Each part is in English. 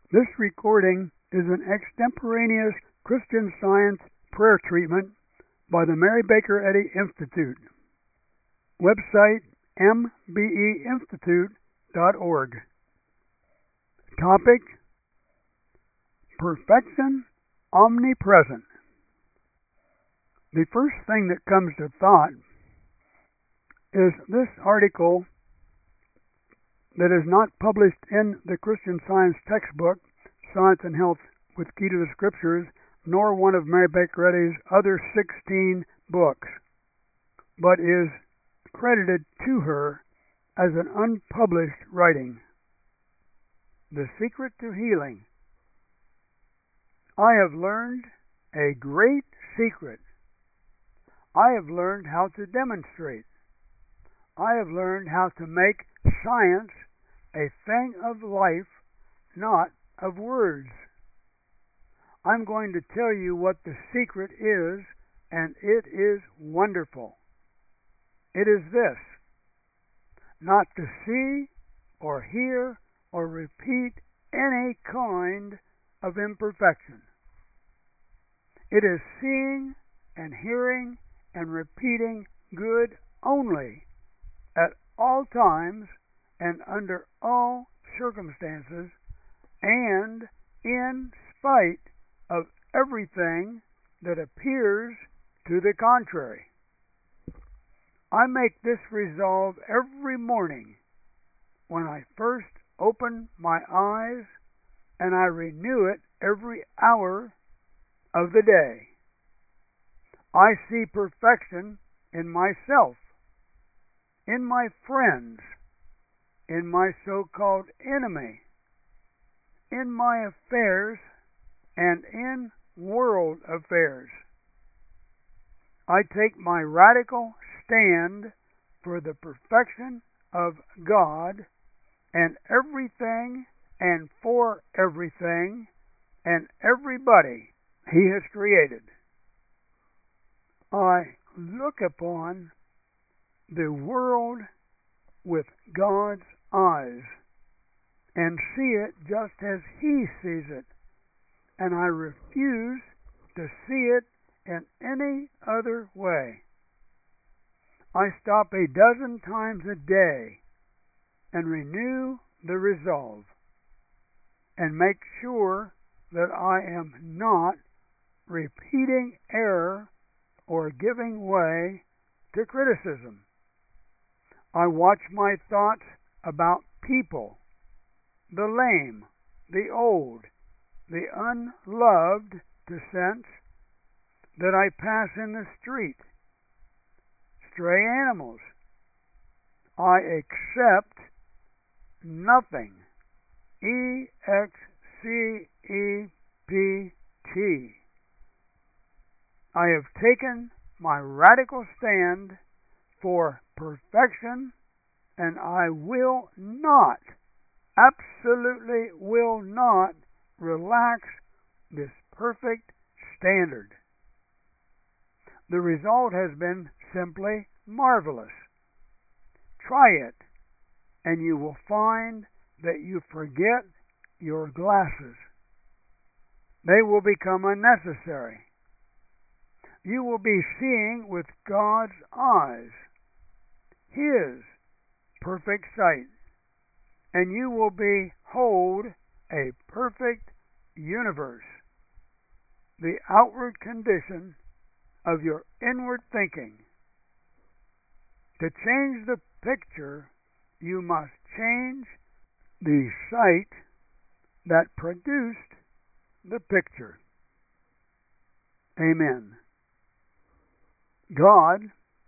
This recording is an extemporaneous Christian Science prayer treatment by the Mary Baker Eddy Institute. Website mbeinstitute.org. Topic: Perfection Omnipresent. The first thing that comes to thought is this article that is not published in the Christian Science textbook, Science and Health with Key to the Scriptures, nor one of Mary Baker Eddy's other 16 books, but is credited to her as an unpublished writing. The Secret to Healing. I have learned a great secret. I have learned how to demonstrate. I have learned how to make science a thing of life, not of words. I'm going to tell you what the secret is, and it is wonderful. It is this: not to see or hear or repeat any kind of imperfection. It is seeing and hearing and repeating good only at all times and under all circumstances, and in spite of everything that appears to the contrary. I make this resolve every morning when I first open my eyes, and I renew it every hour of the day. I see perfection in myself, in my friends, in my so-called enemy, in my affairs, and in world affairs. I take my radical stand for the perfection of God and everything and for everything and everybody He has created. I look upon the world with God's eyes and see it just as He sees it, and I refuse to see it in any other way. I stop a dozen times a day and renew the resolve and make sure that I am not repeating error or giving way to criticism. I watch my thoughts about people, the lame, the old, the unloved to sense that I pass in the street, stray animals. I accept nothing. EXCEPT. I have taken my radical stand for perfection, and I will not, absolutely will not, relax this perfect standard. The result has been simply marvelous. Try it, and you will find that you forget your glasses. They will become unnecessary. You will be seeing with God's eyes, His perfect sight, and you will behold a perfect universe, the outward condition of your inward thinking. To change the picture, you must change the sight that produced the picture. Amen. God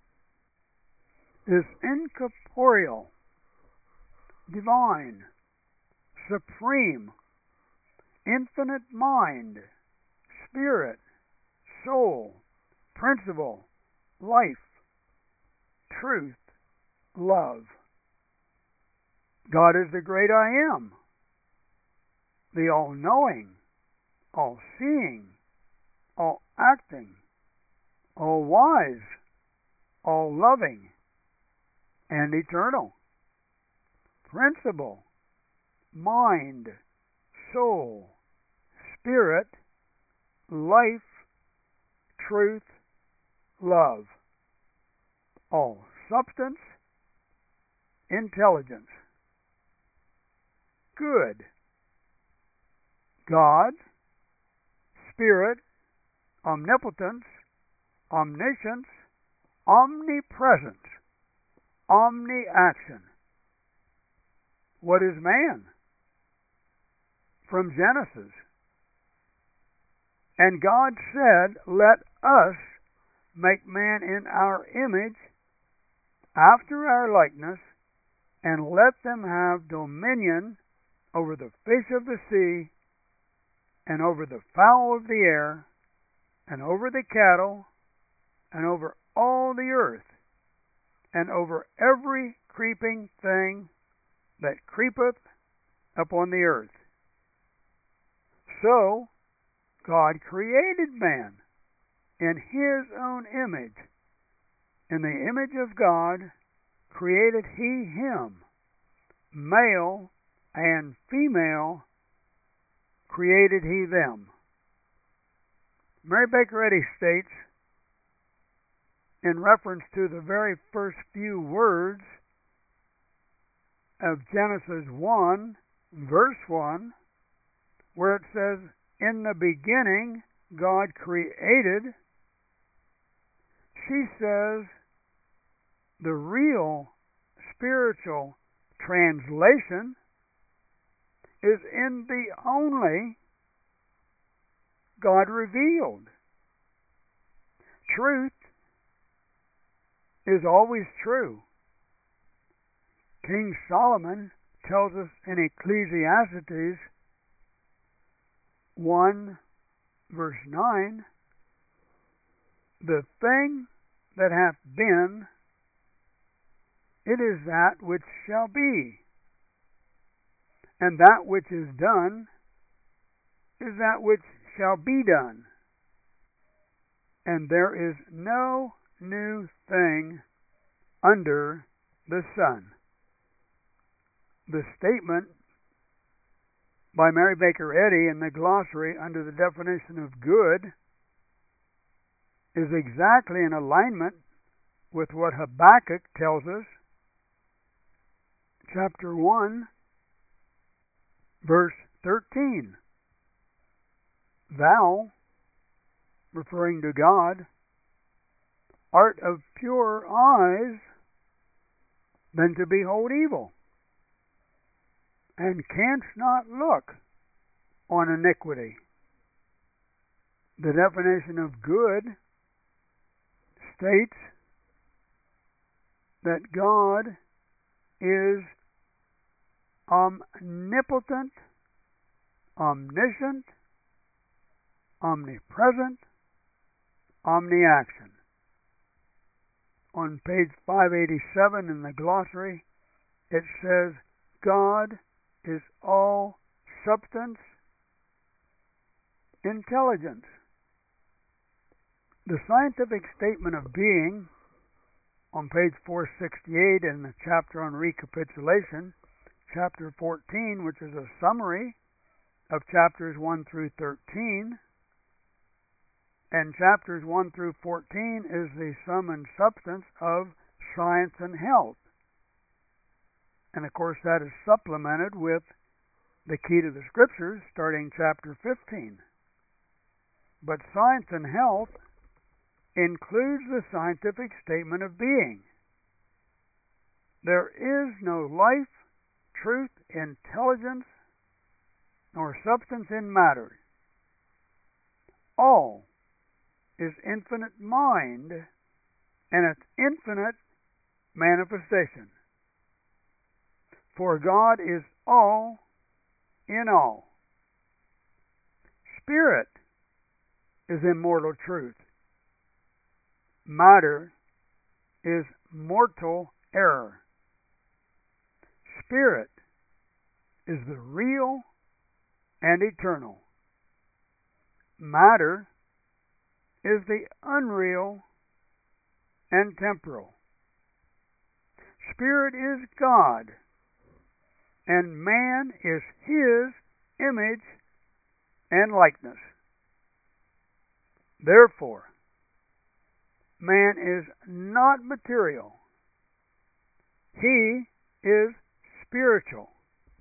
is incorporeal, divine, supreme, infinite mind, spirit, soul, principle, life, truth, love. God is the great I Am, the all-knowing, all-seeing, all-acting, all-wise, all-loving, and eternal. Principle, mind, soul, spirit, life, truth, love. All substance, intelligence. Good. God, spirit, omnipotence, omniscience, omnipresence, omni-action. What is man? From Genesis. And God said, let us make man in our image, after our likeness, and let them have dominion over the fish of the sea, and over the fowl of the air, and over the cattle, and over all the earth, and over every creeping thing that creepeth upon the earth. So God created man in his own image. In the image of God created he him. Male and female created he them. Mary Baker Eddy states, in reference to the very first few words of Genesis 1, verse 1, where it says, in the beginning God created, she says the real spiritual translation is in the only God revealed. Truth is always true. King Solomon tells us in Ecclesiastes 1 verse 9, the thing that hath been, it is that which shall be, and that which is done is that which shall be done, and there is no new thing under the sun. The statement by Mary Baker Eddy in the glossary under the definition of good is exactly in alignment with what Habakkuk tells us, chapter 1, verse 13. Thou, referring to God, art of purer eyes than to behold evil, and canst not look on iniquity. The definition of good states that God is omnipotent, omniscient, omnipresent, omni-action. On page 587 in the glossary, it says, God is all substance, intelligence. The scientific statement of being, on page 468 in the chapter on recapitulation, chapter 14, which is a summary of chapters 1 through 13, and chapters 1 through 14 is the sum and substance of science and health. And of course that is supplemented with the key to the scriptures starting chapter 15. But science and health includes the scientific statement of being. There is no life, truth, intelligence, nor substance in matter. All is infinite mind and its infinite manifestation. For God is all in all. Spirit is immortal truth. Matter is mortal error. Spirit is the real and eternal. Matter is the unreal and temporal. Spirit is God, and man is his image and likeness. Therefore, man is not material. He is spiritual.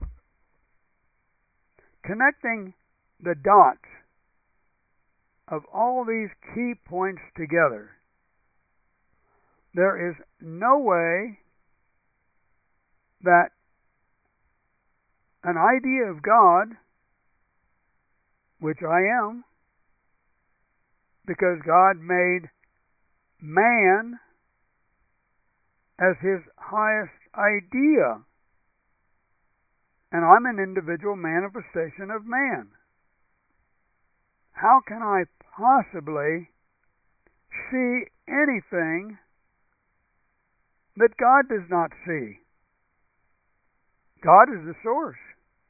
Connecting the dots of all these key points together, there is no way that an idea of God, which I am, because God made man as his highest idea, and I'm an individual manifestation of man. How can I possibly see anything that God does not see? God is the source.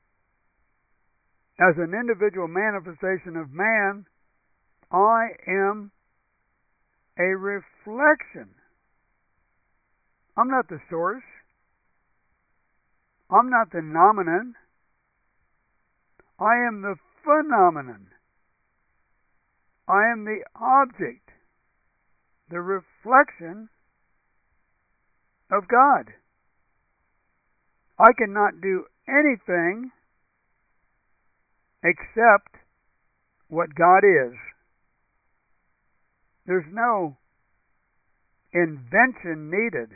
As an individual manifestation of man, I am a reflection. I'm not the source. I'm not the nomenon. I am the phenomenon. I am the object, the reflection of God. I cannot do anything except what God is. There's no invention needed,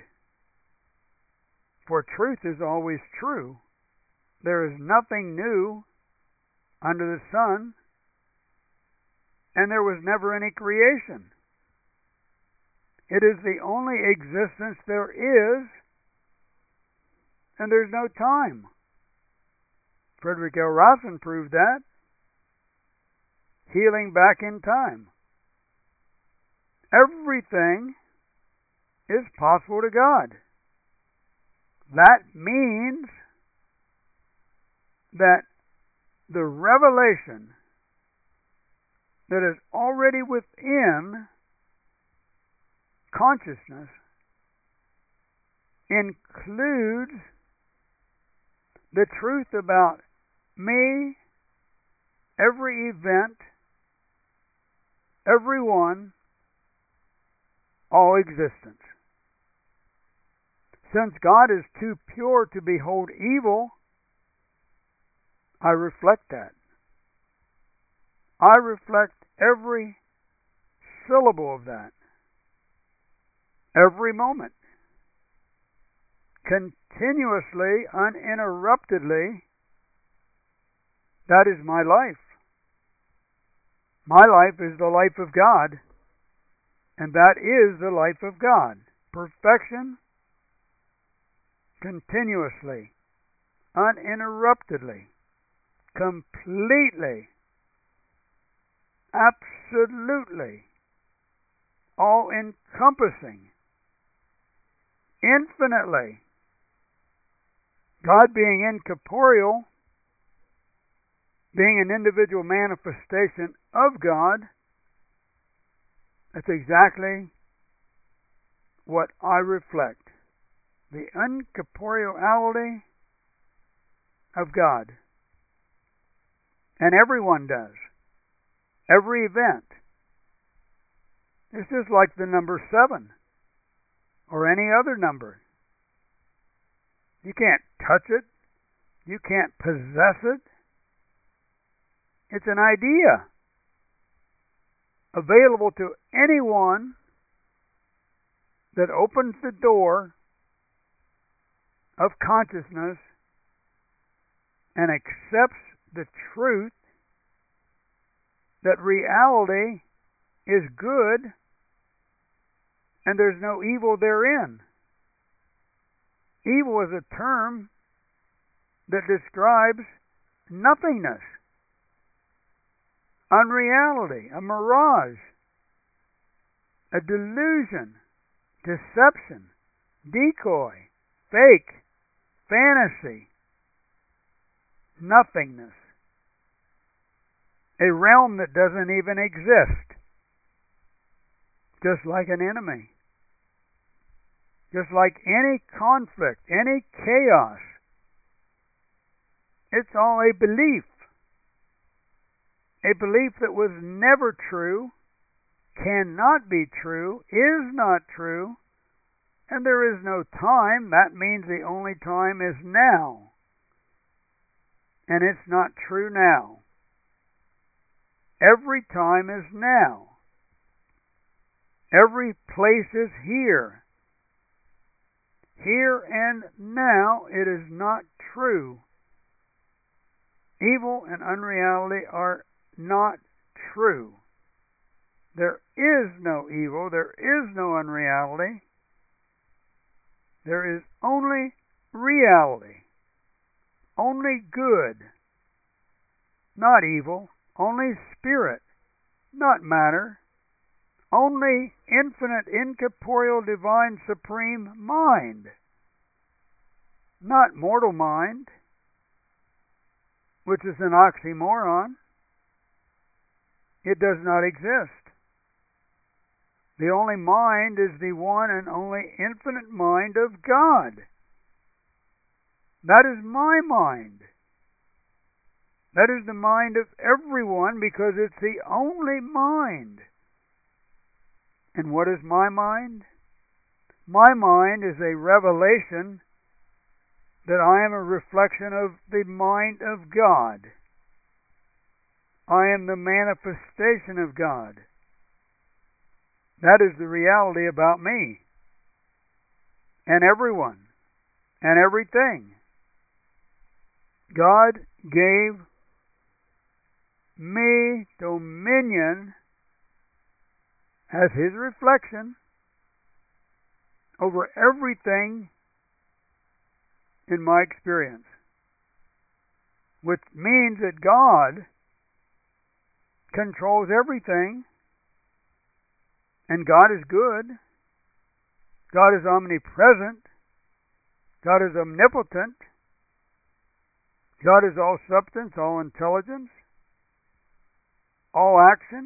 for truth is always true. There is nothing new under the sun, and there was never any creation. It is the only existence there is, and there's no time. Frederick L. Rawson proved that. Healing back in time. Everything is possible to God. That means that the revelation that is already within consciousness includes the truth about me, every event, everyone, all existence. Since God is too pure to behold evil, I reflect that. I reflect every syllable of that. Every moment. Continuously, uninterruptedly. That is my life. My life is the life of God, and that is the life of God. Perfection, continuously, uninterruptedly, completely, absolutely, all-encompassing, infinitely. God being incorporeal, being an individual manifestation of God, that's exactly what I reflect. The incorporeality of God. And everyone does. Every event. It's just like the number 7 or any other number. You can't touch it. You can't possess it. It's an idea available to anyone that opens the door of consciousness and accepts the truth that reality is good and there's no evil therein. Evil is a term that describes nothingness, unreality, a mirage, a delusion, deception, decoy, fake, fantasy, nothingness, a realm that doesn't even exist, just like an enemy, just like any conflict, any chaos. It's all a belief. a belief that was never true, cannot be true, is not true, and there is no time. That means the only time is now. And it's not true now. Every time is now. Every place is here. Here and now it is not true. Evil and unreality are not true. There is no evil. There is no unreality. There is only reality. Only good. Not evil. Only spirit. Not matter. Only infinite, incorporeal, divine, supreme mind. Not mortal mind, which is an oxymoron. It does not exist. The only mind is the one and only infinite mind of God. That is my mind. That is the mind of everyone because it's the only mind. And what is my mind? My mind is a revelation that I am a reflection of the mind of God. I am the manifestation of God. That is the reality about me and everyone and everything. God gave me dominion as His reflection over everything in my experience, which means that God controls everything, and God is good. God is omnipresent. God is omnipotent. God is all substance, all intelligence, all action.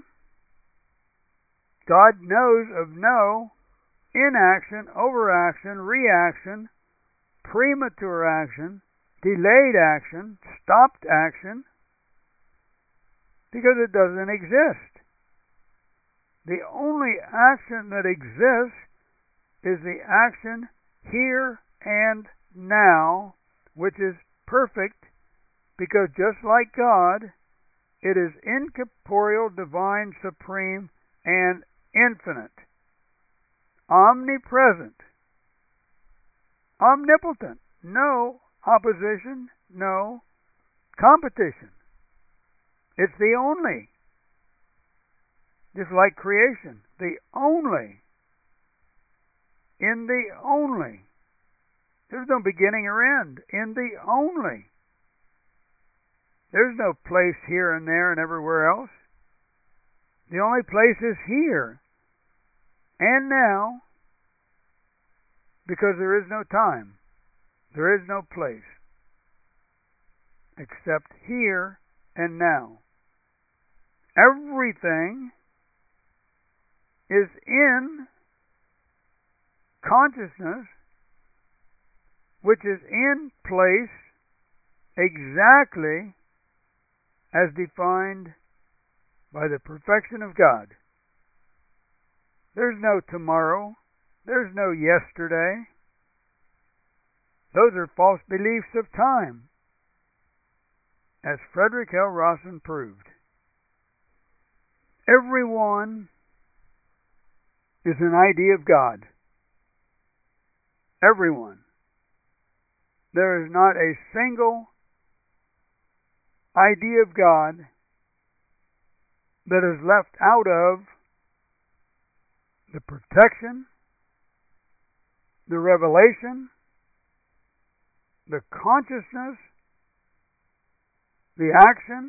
God knows of no inaction, overaction, reaction, premature action, delayed action, stopped action, because it doesn't exist. The only action that exists is the action here and now, which is perfect, because just like God, it is incorporeal, divine, supreme, and infinite, omnipresent, omnipotent, no opposition, no competition. It's the only. Just like creation, the only. In the only. There's no beginning or end. In the only. There's no place here and there and everywhere else. The only place is here and now, because there is no time. There is no place except here and now. Everything is in consciousness, which is in place exactly as defined by the perfection of God. There's no tomorrow. There's no yesterday. Those are false beliefs of time, as Frederick L. Rawson proved. Everyone is an idea of God. Everyone. There is not a single idea of God that is left out of the protection, the revelation, the consciousness, the action,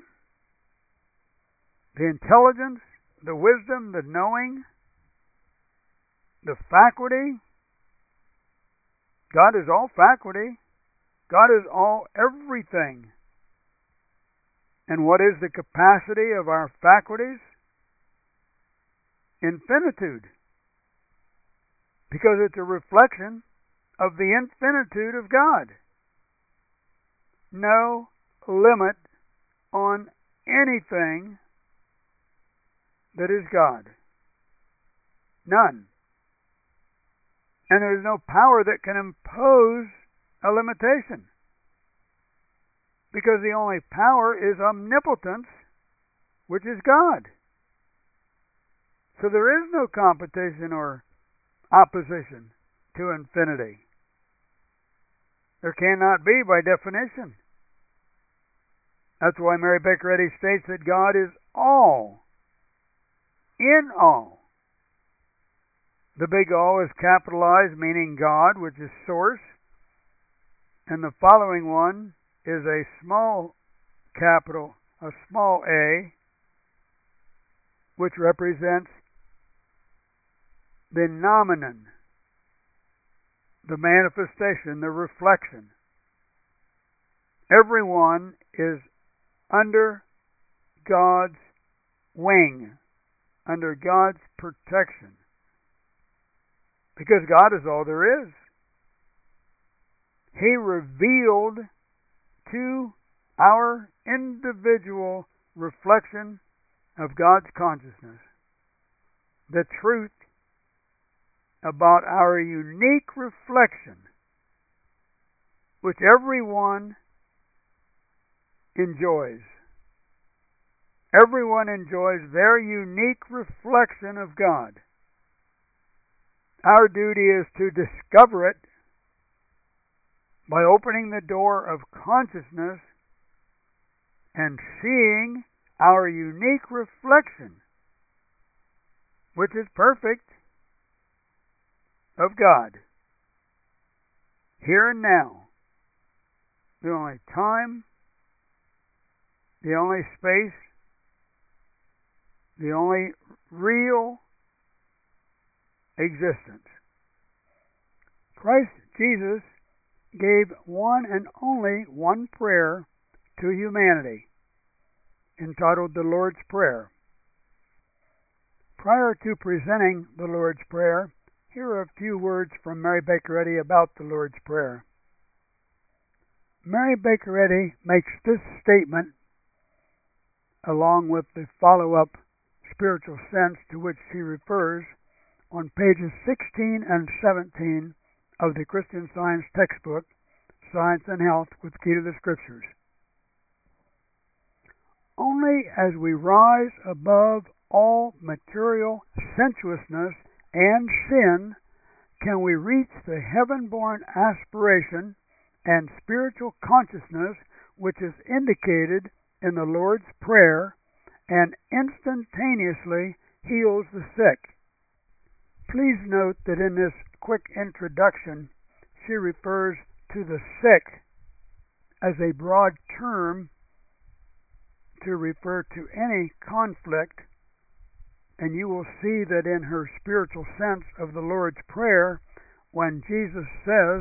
the intelligence, the wisdom, the knowing, the faculty. God is all faculty. God is all everything. And what is the capacity of our faculties? Infinitude. Because it's a reflection of the infinitude of God. No limit on anything that is God. None. And there's no power that can impose a limitation. Because the only power is omnipotence, which is God. So there is no competition or opposition to infinity. There cannot be by definition. That's why Mary Baker Eddy states that God is all, in all. The big all is capitalized, meaning God, which is source. And the following one is a small a, which represents the nomenon, the manifestation, the reflection. Everyone is under God's wing, under God's protection. Because God is all there is. He revealed to our individual reflection of God's consciousness the truth about our unique reflection, which everyone enjoys. Everyone enjoys their unique reflection of God. Our duty is to discover it by opening the door of consciousness and seeing our unique reflection, which is perfect, of God, here and now. The only time, the only space, the only real existence. Christ Jesus gave one and only one prayer to humanity, entitled the Lord's Prayer. Prior to presenting the Lord's Prayer, here are a few words from Mary Baker Eddy about the Lord's Prayer. Mary Baker Eddy makes this statement, along with the follow-up spiritual sense to which she refers, on pages 16 and 17 of the Christian Science textbook, Science and Health with Key to the Scriptures. Only as we rise above all material sensuousness and sin can we reach the heaven-born aspiration and spiritual consciousness which is indicated in the Lord's Prayer and instantaneously heals the sick. Please note that in this quick introduction, she refers to the sick as a broad term to refer to any conflict, and you will see that in her spiritual sense of the Lord's Prayer, when Jesus says,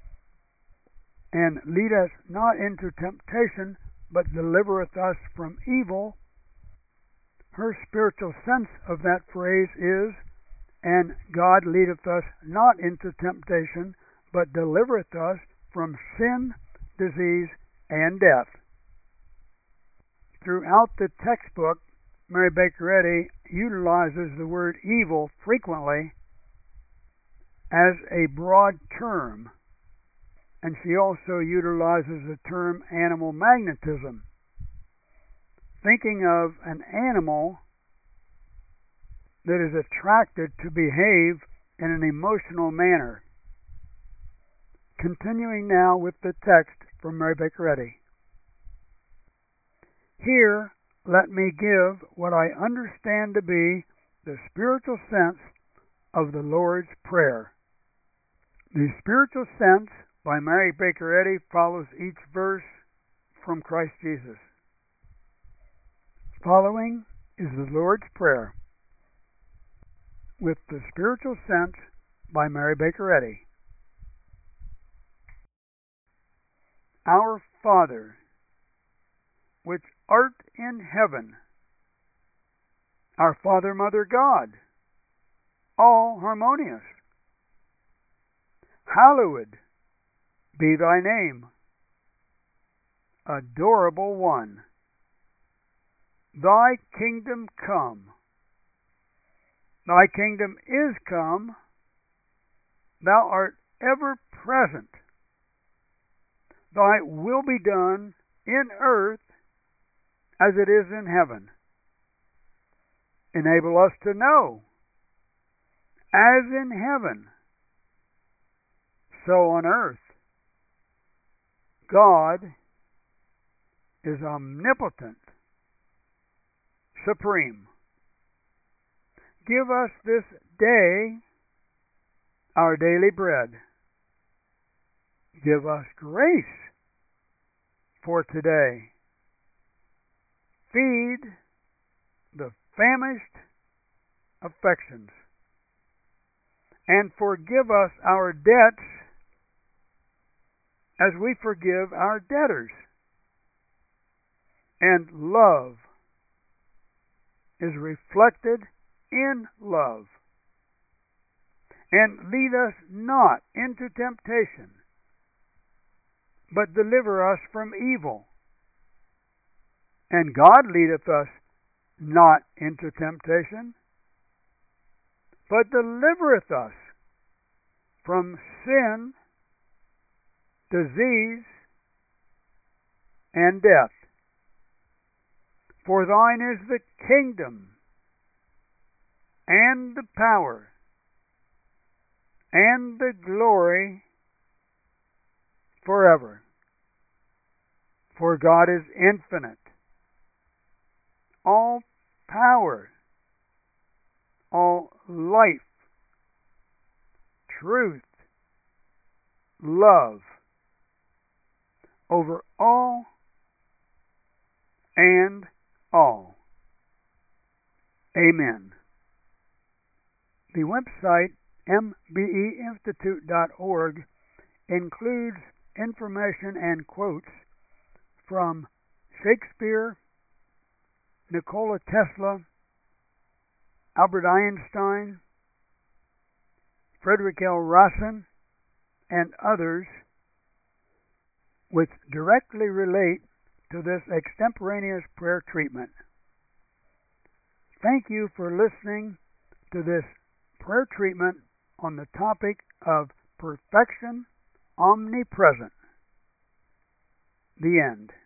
"And lead us not into temptation, but delivereth us from evil," her spiritual sense of that phrase is, "And God leadeth us not into temptation, but delivereth us from sin, disease, and death." Throughout the textbook, Mary Baker Eddy utilizes the word evil frequently as a broad term, and she also utilizes the term animal magnetism, thinking of an animal that is attracted to behave in an emotional manner. Continuing now with the text from Mary Baker Eddy. Here, let me give what I understand to be the spiritual sense of the Lord's Prayer. The spiritual sense by Mary Baker Eddy follows each verse from Christ Jesus. Following is the Lord's Prayer with the spiritual sense by Mary Baker Eddy. Our Father, which art in heaven, our Father, Mother, God, all harmonious. Hallowed be thy name, adorable one. Thy kingdom come, Thy kingdom is come. Thou art ever present. Thy will be done in earth as it is in heaven. Enable us to know, as in heaven, so on earth. God is omnipotent, supreme. Give us this day our daily bread. Give us grace for today. Feed the famished affections, and forgive us our debts as we forgive our debtors. And love is reflected in love. And lead us not into temptation, but deliver us from evil. And God leadeth us not into temptation, but delivereth us from sin, disease, and death. For thine is the kingdom, and the power, and the glory forever. For God is infinite, all power, all life, truth, love, over all and all. Amen. The website mbeinstitute.org includes information and quotes from Shakespeare, Nikola Tesla, Albert Einstein, Frederick L. Rawson, and others, which directly relate to this extemporaneous prayer treatment. Thank you for listening to this prayer treatment on the topic of perfection omnipresent. The end.